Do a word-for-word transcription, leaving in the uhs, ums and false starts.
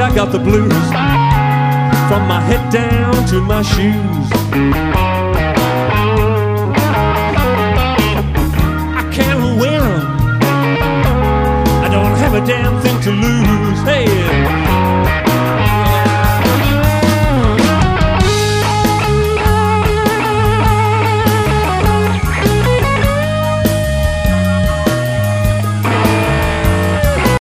I got the blues from my head down to my shoes. I can't win, I don't have a damn thing to lose. Hey,